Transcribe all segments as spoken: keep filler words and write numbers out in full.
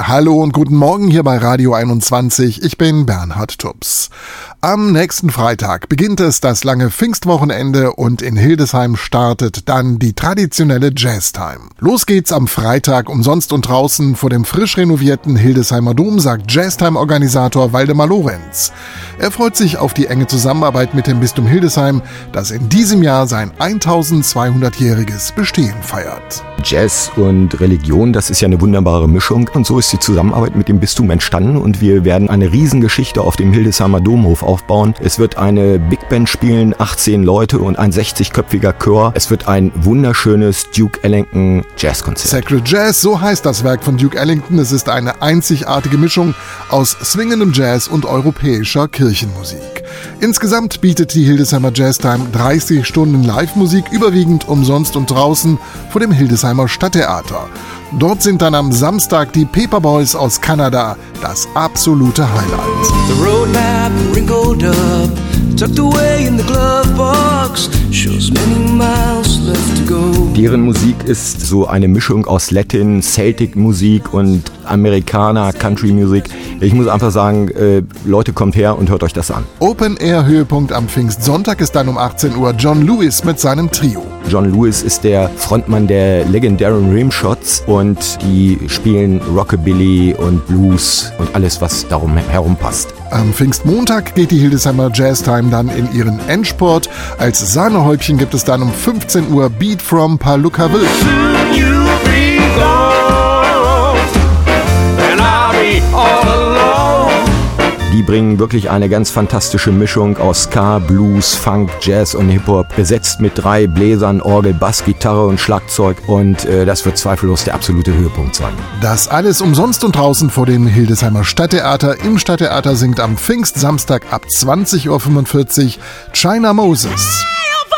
Hallo und guten Morgen hier bei Radio einundzwanzig. Ich bin Bernhard Tubbs. Am nächsten Freitag beginnt es das lange Pfingstwochenende und in Hildesheim startet dann die traditionelle Jazztime. Los geht's am Freitag umsonst und draußen vor dem frisch renovierten Hildesheimer Dom, sagt Jazztime-Organisator Waldemar Lorenz. Er freut sich auf die enge Zusammenarbeit mit dem Bistum Hildesheim, das in diesem Jahr sein eintausendzweihundertjähriges Bestehen feiert. Jazz und Religion, das ist ja eine wunderbare Mischung und so ist die Zusammenarbeit mit dem Bistum entstanden und wir werden eine Riesengeschichte auf dem Hildesheimer Domhof aufbauen. Es wird eine Big Band spielen, achtzehn Leute und ein sechzigköpfiger Chor. Es wird ein wunderschönes Duke Ellington Jazzkonzert. Sacred Jazz, so heißt das Werk von Duke Ellington. Es ist eine einzigartige Mischung aus swingendem Jazz und europäischer Kirchenmusik. Insgesamt bietet die Hildesheimer Jazztime dreißig Stunden Live-Musik, überwiegend umsonst und draußen vor dem Hildesheimer Stadttheater. Dort sind dann am Samstag die Paperboys aus Kanada das absolute Highlight. The roadmap wrinkled up, tucked away in the glove box, shows many miles left to go. Deren Musik ist so eine Mischung aus Latin, Celtic-Musik und Amerikaner, Country-Musik. Ich muss einfach sagen, äh, Leute, kommt her und hört euch das an. Open-Air-Höhepunkt am Pfingstsonntag ist dann um achtzehn Uhr John Lewis mit seinem Trio. John Lewis ist der Frontmann der legendären Rimshots und die spielen Rockabilly und Blues und alles, was darum herum passt. Am Pfingstmontag geht die Hildesheimer Jazztime dann in ihren Endspurt. Als Sahnehäubchen gibt es dann um fünfzehn Uhr Beat from Palookaville. Die bringen wirklich eine ganz fantastische Mischung aus Ska, Blues, Funk, Jazz und Hip-Hop, besetzt mit drei Bläsern, Orgel, Bass, Gitarre und Schlagzeug und äh, das wird zweifellos der absolute Höhepunkt sein. Das alles umsonst und draußen vor dem Hildesheimer Stadttheater. Im Stadttheater singt am Pfingstsamstag ab zwanzig Uhr fünfundvierzig China Moses.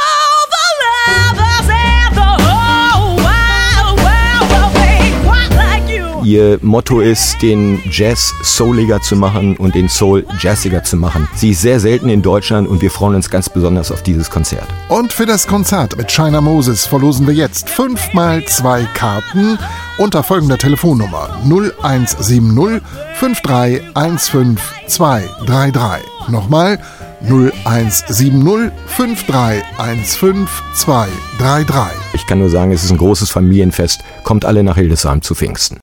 Ihr Motto ist, den Jazz souliger zu machen und den Soul jazziger zu machen. Sie ist sehr selten in Deutschland und wir freuen uns ganz besonders auf dieses Konzert. Und für das Konzert mit China Moses verlosen wir jetzt fünf mal zwei Karten unter folgender Telefonnummer null eins sieben null fünf drei eins fünf zwei drei drei. Nochmal null eins sieben null fünf drei eins fünf zwei drei drei. Ich kann nur sagen, es ist ein großes Familienfest. Kommt alle nach Hildesheim zu Pfingsten.